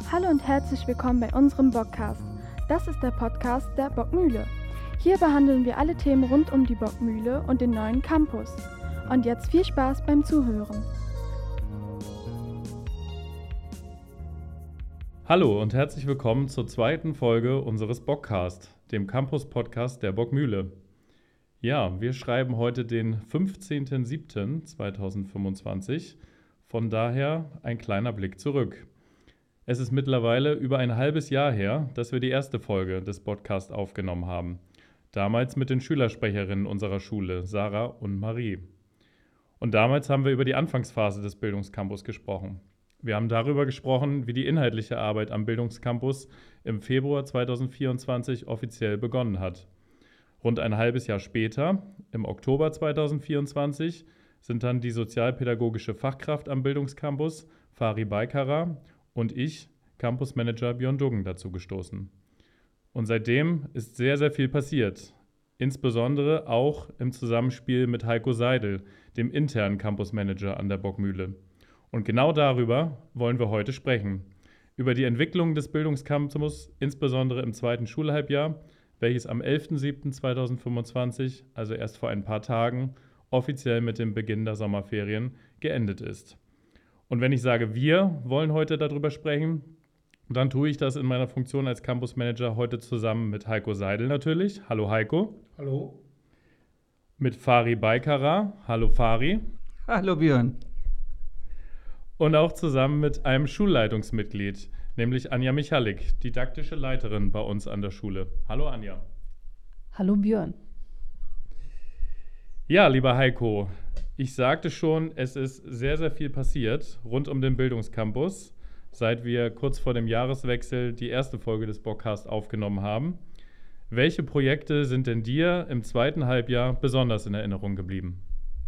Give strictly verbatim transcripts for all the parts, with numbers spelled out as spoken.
Hallo und herzlich willkommen bei unserem Bockcast. Das ist der Podcast der Bockmühle. Hier behandeln wir alle Themen rund um die Bockmühle und den neuen Campus. Und jetzt viel Spaß beim Zuhören. Hallo und herzlich willkommen zur zweiten Folge unseres Bockcast, dem Campus-Podcast der Bockmühle. Ja, wir schreiben heute den fünfzehnten siebten zweitausendfünfundzwanzig, von daher ein kleiner Blick zurück. Es ist mittlerweile über ein halbes Jahr her, dass wir die erste Folge des Podcasts aufgenommen haben. Damals mit den Schülersprecherinnen unserer Schule, Sarah und Marie. Und damals haben wir über die Anfangsphase des Bildungscampus gesprochen. Wir haben darüber gesprochen, wie die inhaltliche Arbeit am Bildungscampus im Februar zweitausendvierundzwanzig offiziell begonnen hat. Rund ein halbes Jahr später, im Oktober zweitausendvierundzwanzig, sind dann die sozialpädagogische Fachkraft am Bildungscampus, Fari Baykara, und ich, Campusmanager Björn Duggen, dazu gestoßen. Und seitdem ist sehr, sehr viel passiert. Insbesondere auch im Zusammenspiel mit Heiko Seidel, dem internen Campusmanager an der Bockmühle. Und genau darüber wollen wir heute sprechen. Über die Entwicklung des Bildungscampus, insbesondere im zweiten Schulhalbjahr, welches am elften siebten zweitausendfünfundzwanzig, also erst vor ein paar Tagen, offiziell mit dem Beginn der Sommerferien geendet ist. Und wenn ich sage, wir wollen heute darüber sprechen, dann tue ich das in meiner Funktion als Campusmanager heute zusammen mit Heiko Seidel natürlich. Hallo Heiko. Hallo. Mit Fari Baykara. Hallo Fari. Hallo Björn. Und auch zusammen mit einem Schulleitungsmitglied, nämlich Anja Michalik, didaktische Leiterin bei uns an der Schule. Hallo Anja. Hallo Björn. Ja, lieber Heiko, ich sagte schon, es ist sehr, sehr viel passiert rund um den Bildungscampus, seit wir kurz vor dem Jahreswechsel die erste Folge des Bockcasts aufgenommen haben. Welche Projekte sind denn dir im zweiten Halbjahr besonders in Erinnerung geblieben?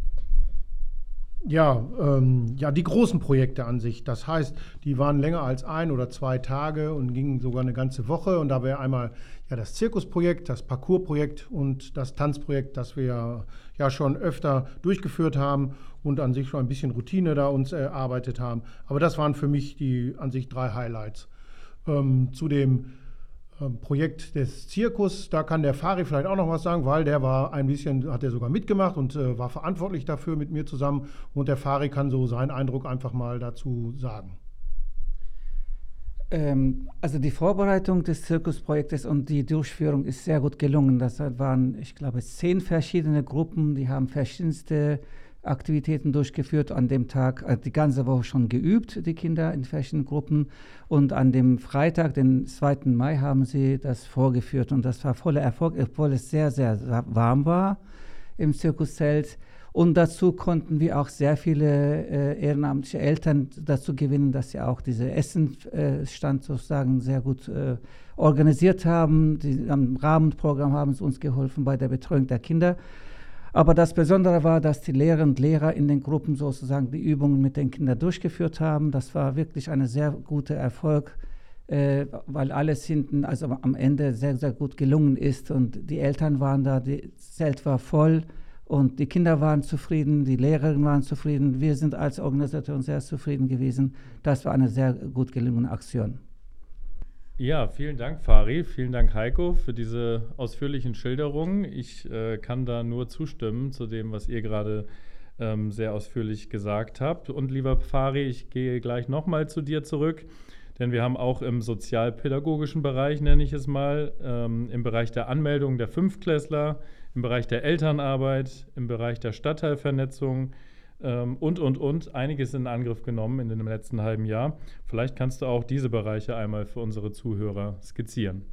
Ja, ähm, ja, die großen Projekte an sich. Das heißt, die waren länger als ein oder zwei Tage und gingen sogar eine ganze Woche. Und da wäre einmal ja das Zirkusprojekt, das Parcoursprojekt und das Tanzprojekt, das wir ja schon öfter durchgeführt haben und an sich schon ein bisschen Routine da uns erarbeitet haben. Aber das waren für mich die an sich drei Highlights. Ähm, zu dem Projekt des Zirkus, da kann der Fari vielleicht auch noch was sagen, weil der war ein bisschen, hat er sogar mitgemacht und äh, war verantwortlich dafür mit mir zusammen und der Fari kann so seinen Eindruck einfach mal dazu sagen. Ähm, also die Vorbereitung des Zirkusprojektes und die Durchführung ist sehr gut gelungen. Das waren, ich glaube, zehn verschiedene Gruppen, die haben verschiedenste Aktivitäten durchgeführt, an dem Tag äh, die ganze Woche schon geübt, die Kinder in verschiedenen Gruppen. Und an dem Freitag, den zweiten Mai, haben sie das vorgeführt. Und das war voller Erfolg, obwohl es sehr, sehr warm war im Zirkuszelt. Und dazu konnten wir auch sehr viele äh, ehrenamtliche Eltern dazu gewinnen, dass sie auch diesen Essenstand äh, sozusagen sehr gut äh, organisiert haben. Die, am Rahmenprogramm haben sie uns geholfen bei der Betreuung der Kinder. Aber das Besondere war, dass die Lehrerinnen und Lehrer in den Gruppen sozusagen die Übungen mit den Kindern durchgeführt haben. Das war wirklich ein sehr guter Erfolg, äh, weil alles hinten, also am Ende sehr, sehr gut gelungen ist. Und die Eltern waren da, das Zelt war voll und die Kinder waren zufrieden, die Lehrerinnen waren zufrieden. Wir sind als Organisation sehr zufrieden gewesen. Das war eine sehr gut gelungene Aktion. Ja, vielen Dank, Fari. Vielen Dank, Heiko, für diese ausführlichen Schilderungen. Ich äh, kann da nur zustimmen zu dem, was ihr gerade ähm, sehr ausführlich gesagt habt. Und lieber Fari, ich gehe gleich nochmal zu dir zurück, denn wir haben auch im sozialpädagogischen Bereich, nenne ich es mal, ähm, im Bereich der Anmeldung der Fünftklässler, im Bereich der Elternarbeit, im Bereich der Stadtteilvernetzung, und, und, und, einiges in Angriff genommen in dem letzten halben Jahr. Vielleicht kannst du auch diese Bereiche einmal für unsere Zuhörer skizzieren.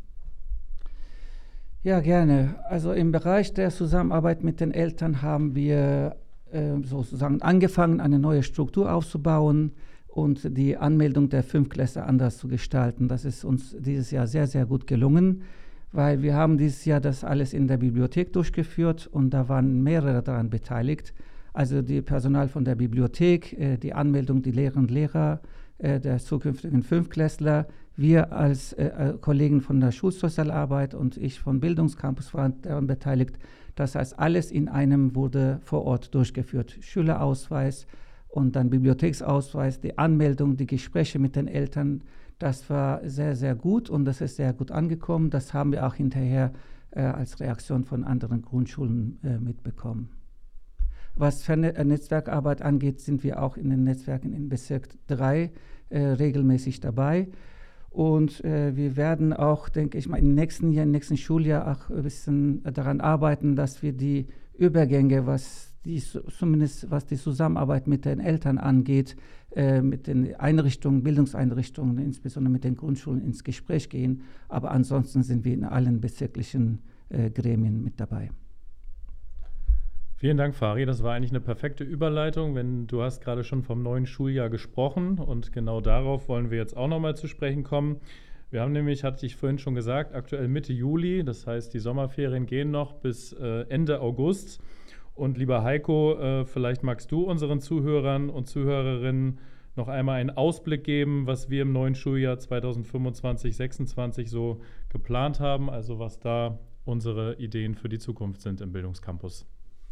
Ja, gerne. Also im Bereich der Zusammenarbeit mit den Eltern haben wir äh, sozusagen angefangen, eine neue Struktur aufzubauen und die Anmeldung der Fünftklässler anders zu gestalten. Das ist uns dieses Jahr sehr, sehr gut gelungen, weil wir haben dieses Jahr das alles in der Bibliothek durchgeführt und da waren mehrere daran beteiligt. Also die Personal von der Bibliothek, äh, die Anmeldung, die Lehrerinnen und Lehrer äh, der zukünftigen Fünftklässler, wir als äh, Kollegen von der Schulsozialarbeit und ich vom Bildungscampus waren daran beteiligt. Das heißt, alles in einem wurde vor Ort durchgeführt. Schülerausweis und dann Bibliotheksausweis, die Anmeldung, die Gespräche mit den Eltern, Das war sehr, sehr gut und das ist sehr gut angekommen. Das haben wir auch hinterher äh, als Reaktion von anderen Grundschulen äh, mitbekommen. Was für eine Netzwerkarbeit angeht, sind wir auch in den Netzwerken in Bezirk drei äh, regelmäßig dabei. Und äh, wir werden auch, denke ich mal, im nächsten Jahr, im nächsten Schuljahr auch ein bisschen daran arbeiten, dass wir die Übergänge, was die, zumindest was die Zusammenarbeit mit den Eltern angeht, äh, mit den Einrichtungen, Bildungseinrichtungen, insbesondere mit den Grundschulen ins Gespräch gehen. Aber ansonsten sind wir in allen bezirklichen äh, Gremien mit dabei. Vielen Dank, Fari. Das war eigentlich eine perfekte Überleitung, wenn du hast gerade schon vom neuen Schuljahr gesprochen und genau darauf wollen wir jetzt auch nochmal zu sprechen kommen. Wir haben nämlich, hatte ich vorhin schon gesagt, aktuell Mitte Juli, das heißt, die Sommerferien gehen noch bis äh, Ende August. Und lieber Heiko, äh, vielleicht magst du unseren Zuhörern und Zuhörerinnen noch einmal einen Ausblick geben, was wir im neuen Schuljahr zweitausendfünfundzwanzig sechsundzwanzig so geplant haben, also was da unsere Ideen für die Zukunft sind im Bildungscampus.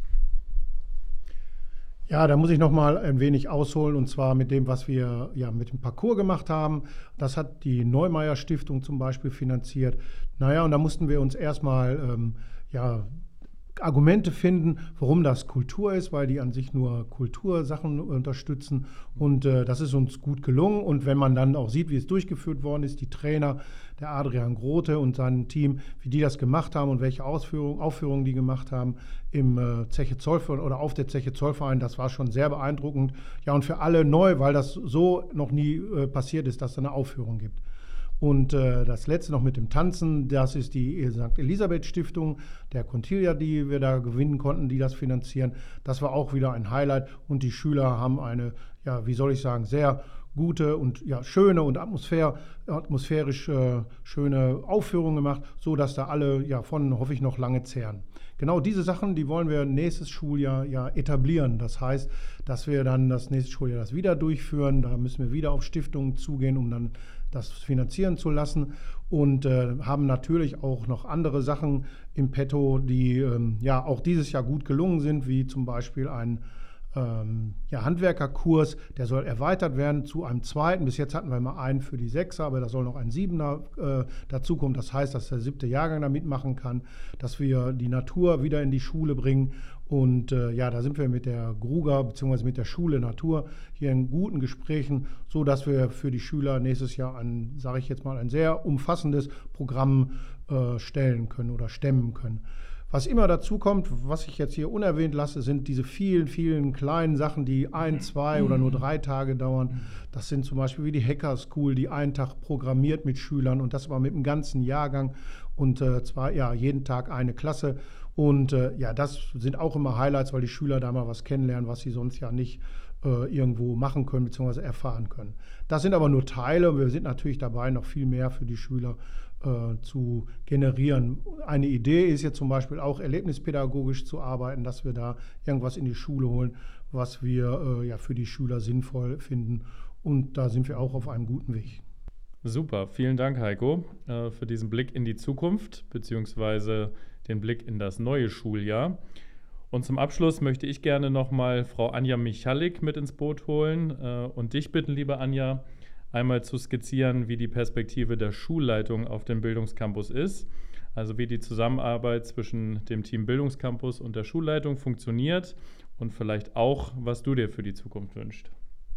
Ja, da muss ich noch mal ein wenig ausholen, und zwar mit dem, was wir ja mit dem Parcours gemacht haben. Das hat die Neumeier Stiftung zum Beispiel finanziert. Naja, und da mussten wir uns erstmal ähm, ja, Argumente finden, warum das Kultur ist, weil die an sich nur Kultursachen unterstützen. Und äh, das ist uns gut gelungen. Und wenn man dann auch sieht, wie es durchgeführt worden ist, die Trainer, der Adrian Grote und sein Team, wie die das gemacht haben und welche Ausführungen, Aufführungen die gemacht haben im äh, Zeche Zollverein oder auf der Zeche Zollverein, das war schon sehr beeindruckend. Ja, und für alle neu, weil das so noch nie äh, passiert ist, dass es eine Aufführung gibt. Und äh, das letzte noch mit dem Tanzen, das ist die Sankt Elisabeth Stiftung, der Contilia, die wir da gewinnen konnten, die das finanzieren. Das war auch wieder ein Highlight und die Schüler haben eine, ja, wie soll ich sagen, sehr gute und ja, schöne und atmosphär, atmosphärisch äh, schöne Aufführung gemacht, sodass da alle ja von, hoffe ich, noch lange zehren. Genau diese Sachen, die wollen wir nächstes Schuljahr ja etablieren. Das heißt, dass wir dann das nächste Schuljahr das wieder durchführen. Da müssen wir wieder auf Stiftungen zugehen, um dann das finanzieren zu lassen, und äh, haben natürlich auch noch andere Sachen im Petto, die ähm, ja auch dieses Jahr gut gelungen sind, wie zum Beispiel ein ähm, ja, Handwerkerkurs, der soll erweitert werden zu einem zweiten. Bis jetzt hatten wir mal einen für die Sechser, aber da soll noch ein Siebener äh, dazukommen. Das heißt, dass der siebte Jahrgang da mitmachen kann, dass wir die Natur wieder in die Schule bringen. Und äh, ja, da sind wir mit der Gruger bzw. mit der Schule Natur hier in guten Gesprächen, so dass wir für die Schüler nächstes Jahr ein, sage ich jetzt mal, ein sehr umfassendes Programm äh, stellen können oder stemmen können. Was immer dazu kommt, was ich jetzt hier unerwähnt lasse, sind diese vielen, vielen kleinen Sachen, die ein, zwei oder nur drei Tage dauern. Das sind zum Beispiel wie die Hacker School, die einen Tag programmiert mit Schülern, und das war mit dem ganzen Jahrgang, und äh, zwar ja jeden Tag eine Klasse. Und äh, ja, das sind auch immer Highlights, weil die Schüler da mal was kennenlernen, was sie sonst ja nicht äh, irgendwo machen können bzw. erfahren können. Das sind aber nur Teile, und wir sind natürlich dabei, noch viel mehr für die Schüler äh, zu generieren. Eine Idee ist jetzt zum Beispiel auch, erlebnispädagogisch zu arbeiten, dass wir da irgendwas in die Schule holen, was wir äh, ja für die Schüler sinnvoll finden. Und da sind wir auch auf einem guten Weg. Super, vielen Dank, Heiko, äh, für diesen Blick in die Zukunft beziehungsweise den Blick in das neue Schuljahr. Und zum Abschluss möchte ich gerne nochmal Frau Anja Michalik mit ins Boot holen äh, und dich bitten, liebe Anja, einmal zu skizzieren, wie die Perspektive der Schulleitung auf dem Bildungscampus ist, also wie die Zusammenarbeit zwischen dem Team Bildungscampus und der Schulleitung funktioniert und vielleicht auch, was du dir für die Zukunft wünschst.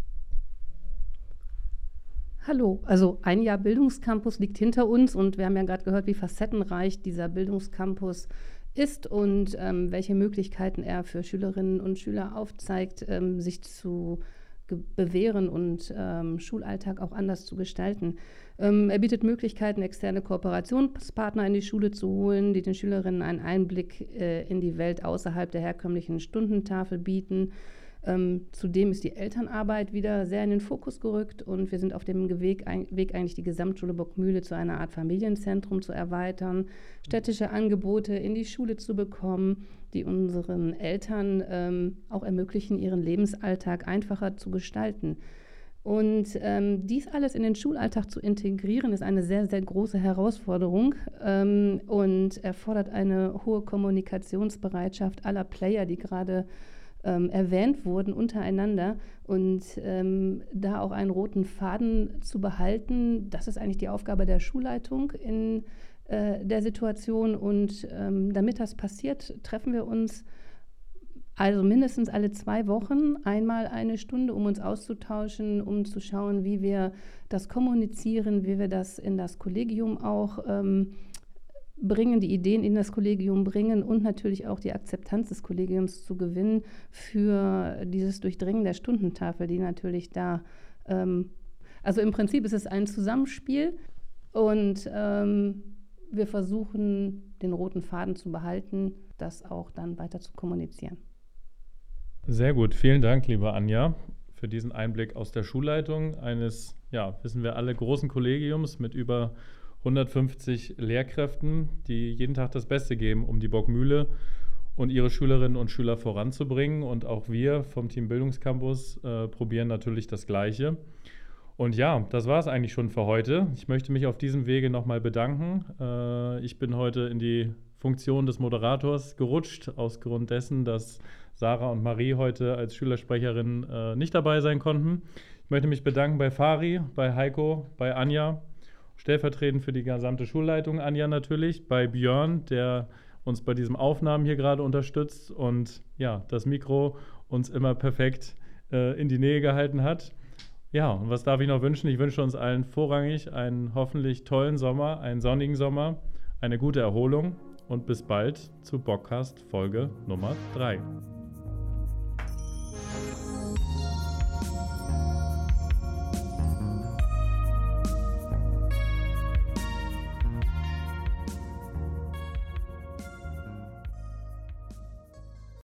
Hallo, also ein Jahr Bildungscampus liegt hinter uns, und wir haben ja gerade gehört, wie facettenreich dieser Bildungscampus ist und ähm, welche Möglichkeiten er für Schülerinnen und Schüler aufzeigt, ähm, sich zu bewähren und ähm, Schulalltag auch anders zu gestalten. Ähm, er bietet Möglichkeiten, externe Kooperationspartner in die Schule zu holen, die den Schülerinnen einen Einblick äh, in die Welt außerhalb der herkömmlichen Stundentafel bieten. Ähm, zudem ist die Elternarbeit wieder sehr in den Fokus gerückt, und wir sind auf dem Weg, ein, Weg eigentlich die Gesamtschule Bockmühle zu einer Art Familienzentrum zu erweitern, städtische Angebote in die Schule zu bekommen, die unseren Eltern ähm, auch ermöglichen, ihren Lebensalltag einfacher zu gestalten. Und ähm, dies alles in den Schulalltag zu integrieren, ist eine sehr, sehr große Herausforderung ähm, und erfordert eine hohe Kommunikationsbereitschaft aller Player, die gerade ähm, erwähnt wurden untereinander. Und ähm, da auch einen roten Faden zu behalten, das ist eigentlich die Aufgabe der Schulleitung in äh, der Situation. Und ähm, damit das passiert, treffen wir uns also mindestens alle zwei Wochen einmal eine Stunde, um uns auszutauschen, um zu schauen, wie wir das kommunizieren, wie wir das in das Kollegium auch ähm, bringen, die Ideen in das Kollegium bringen und natürlich auch die Akzeptanz des Kollegiums zu gewinnen für dieses Durchdringen der Stundentafel, die natürlich da, ähm, also im Prinzip ist es ein Zusammenspiel und ähm, wir versuchen, den roten Faden zu behalten, das auch dann weiter zu kommunizieren. Sehr gut, vielen Dank, liebe Anja, für diesen Einblick aus der Schulleitung eines, ja, wissen wir alle, großen Kollegiums mit über hundertfünfzig Lehrkräften, die jeden Tag das Beste geben, um die Bockmühle und ihre Schülerinnen und Schüler voranzubringen. Und auch wir vom Team Bildungscampus äh, probieren natürlich das Gleiche. Und ja, das war es eigentlich schon für heute. Ich möchte mich auf diesem Wege nochmal bedanken. Äh, ich bin heute in die Funktion des Moderators gerutscht, aus Grund dessen, dass Sarah und Marie heute als Schülersprecherin äh, nicht dabei sein konnten. Ich möchte mich bedanken bei Fari, bei Heiko, bei Anja, stellvertretend für die gesamte Schulleitung, Anja natürlich, bei Björn, der uns bei diesem Aufnahmen hier gerade unterstützt und ja, das Mikro uns immer perfekt äh, in die Nähe gehalten hat. Ja, und was darf ich noch wünschen? Ich wünsche uns allen vorrangig einen hoffentlich tollen Sommer, einen sonnigen Sommer, eine gute Erholung und bis bald zu Bockcast Folge Nummer drei.